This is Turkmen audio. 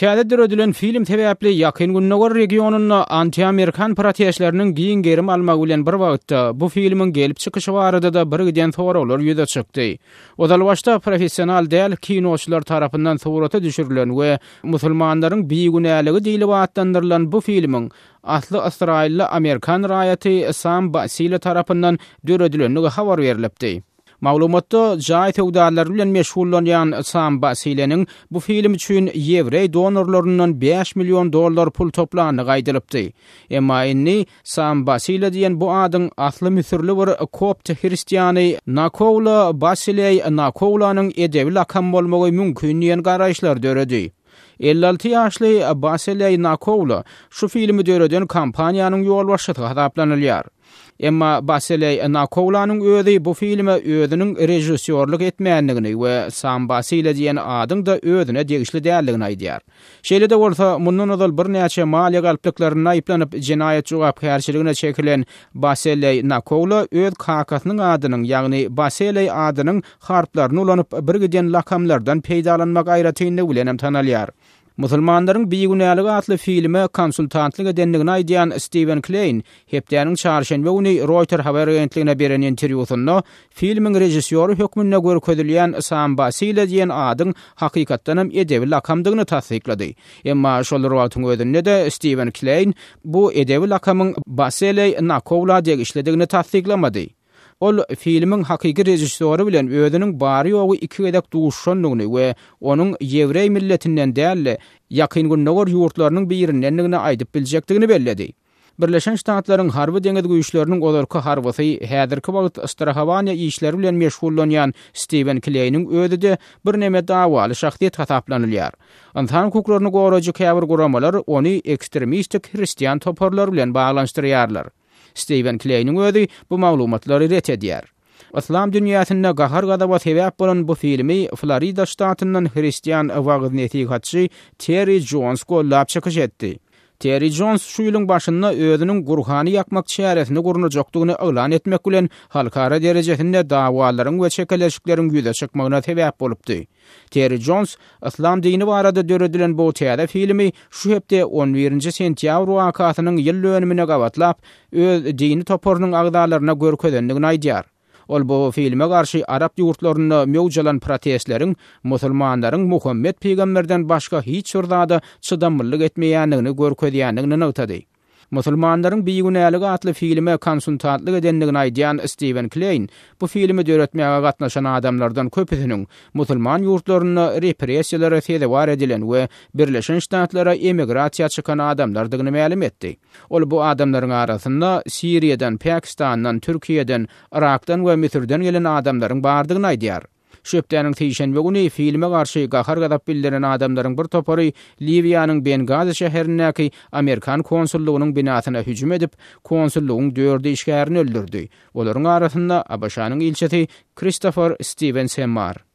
Täze ödülen film sebäpli ýakyn günnäger regionuny anti-amerikan protestleriniň giň gerim almak bilen bir wagtda bu filmiň gelip çykyşy barada da bir giden soralar ýüze çykdy. Odal başda professional däl kinoçular tarapyndan surata düşürilen we musulmanlaryň biýigünäligi diýilip atlandyrylan bu filmiň asly İsrailli Amerikan raýaty Sam Basile tarapyndan döredilenligi habar berilipdi. Maglumatda jaý töwdarlar bilen meşgullanýan Sam Basile'nin bu film üçin Ýewrey donorlaryndan $5 milyon pul toplanyny gaýdylypdy. Emma inni Sam Basile diýen bu adyň asly Misirli bir Kopt Hristiýany Nakoula Basile Nakoulanyň edebi lakam bolmagy mümkin diýen garaýşlar döredi. 56 ýaşly Basile Nakoula şu filmi döreden kampaniýanyň ýolbaşçysy hasaplanylýar. Emma Basile Nakoulanyň özi bu filme özüniň rejissörlük etmänligini we Sam Basile diýen adyň da özüne degişli däldigini aýdýar. Şeýle de bolsa mundan öňe bir näçe maliýe galplyklaryna aýplanyp jinaýat jogapkärçiligine çekilen Basile Nakoula öz kakasynyň adynyň, ýagny Basile adynyň harflaryny ulanyp bir giden lakamlardan peýdalanmak aýratyny bilen tanalýar. Musulmanlaryň biýigünäligi atly filme konsultantlyk edenligini aýdýan Steven Klein, hepdäniň çarşenbe güni Reuters habar agentligine beren interwýusynda filmiň rejissöri hökmünde görkezilýän Sam Basile diýen adyň hakykatdan hem edebi lakamdygyny tasdiklady. Emma şol wagtyň özünde de Steven Klein bu edebi lakamyň Basile Nakoula degişledigini tasdiklamady. Ol filmiň hakyky rejissöri bilen özüniň bary ýogy iki gedek duşanlygyny we onuň Ýewrey milletinden däl ýakyn günnäger ýurtlarynyň birindenligini aýdyp biljekdigini belledi. Birleşen Ştatlaryň harby deňiz güýçleriniň olarky harbysy häzirki wagt Strahavaniýa işleri bilen meşgullanýan Steven Klein'in özü de bir näme dawaly şahsiýet hasaplanylýar. Insan hukuklaryny goraýjy käbir guramalar ony ekstremistik hristiýan toparlar bilen baglanşdyrýarlar. Steven Klein'in özü bu maglumatlary ret edýär. İslam dünýäsinde gahar gadaba sebäp bolan bu filmi Florida ştatyndan hristiýan wagtnetigatçy Terry Jones gollap çykyş etdi. Terry Jones şu ýylyň başynda özüniň gurhany ýakmak çäresini gurnajakdygyny elan etmek bilen halkara derejesinde dawalaryň we çekeleşikleriň ýüze çykmagyna sebäp bolupdy. Terry Jones İslam dini barada döredilen bu täze filmi şu hepde 11-nji sentýabr wakatynyň ýyl dönümine gawatlap öz dini toparynyň agdalaryna görkezenligini aýdýar. Ol bu filme garşy Arap ýurtlaryna mewjalan protestleriň musulmanlaryň Muhammed peýgamberden başga hiç bir zada çydamlyk etmeýänligini görkezýänligini näwtady. Musulmanlaryň biýigünäligi atly filme konsultantlyk edenligini aýdýan Steven Klein bu filmi döretmäge gatnaşan adamlardan köpüsiniň musulman ýurtlaryna repressiýalary sebäp edilen we Birleşen Ştatlara emigrasiýa çykan adamlardygyny ma'lum etdi. Ol bu adamlaryň arasynda Siriýadan, Pakistandan, Türkiýeden, Irakdan we Misirden gelen adamlaryň bardygyny aýdýar. Şöpdäniň teýşenbe güni filme garşy gahar gadap bildirilen adamlaryň bir topary Libiýanyň Bengazi şäherindäki Amerikan konsullugynyň binasyna hüjüm edip, konsullugyň 4 işgärini öldürdi. Olaryň arasynda Abaşanyň ilçesi Christopher Stevens hem bar.